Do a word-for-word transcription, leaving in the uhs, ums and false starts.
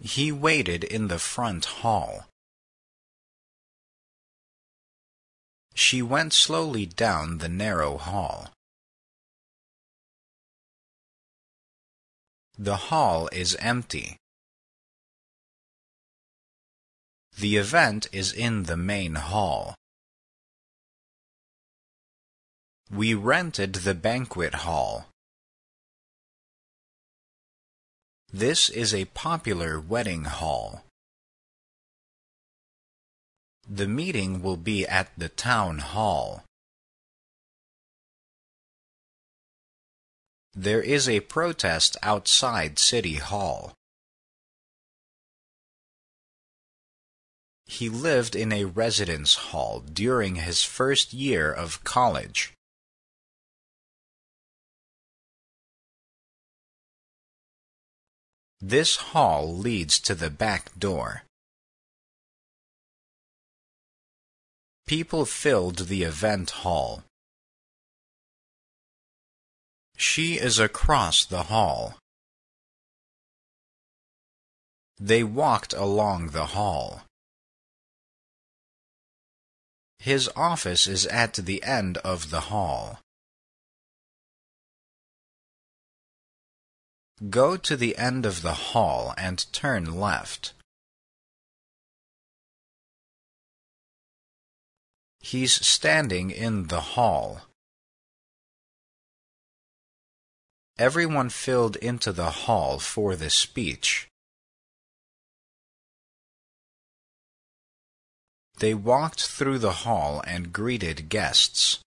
He waited in the front hall. She went slowly down the narrow hall. The hall is empty. The event is in the main hall. We rented the banquet hall. This is a popular wedding hall. The meeting will be at the town hall. There is a protest outside City Hall. He lived in a residence hall during his first year of college. This hall leads to the back door. People filled the event hall. She is across the hall. They walked along the hall. His office is at the end of the hall. Go to the end of the hall and turn left. He's standing in the hall. Everyone filled into the hall for the speech. They walked through the hall and greeted guests.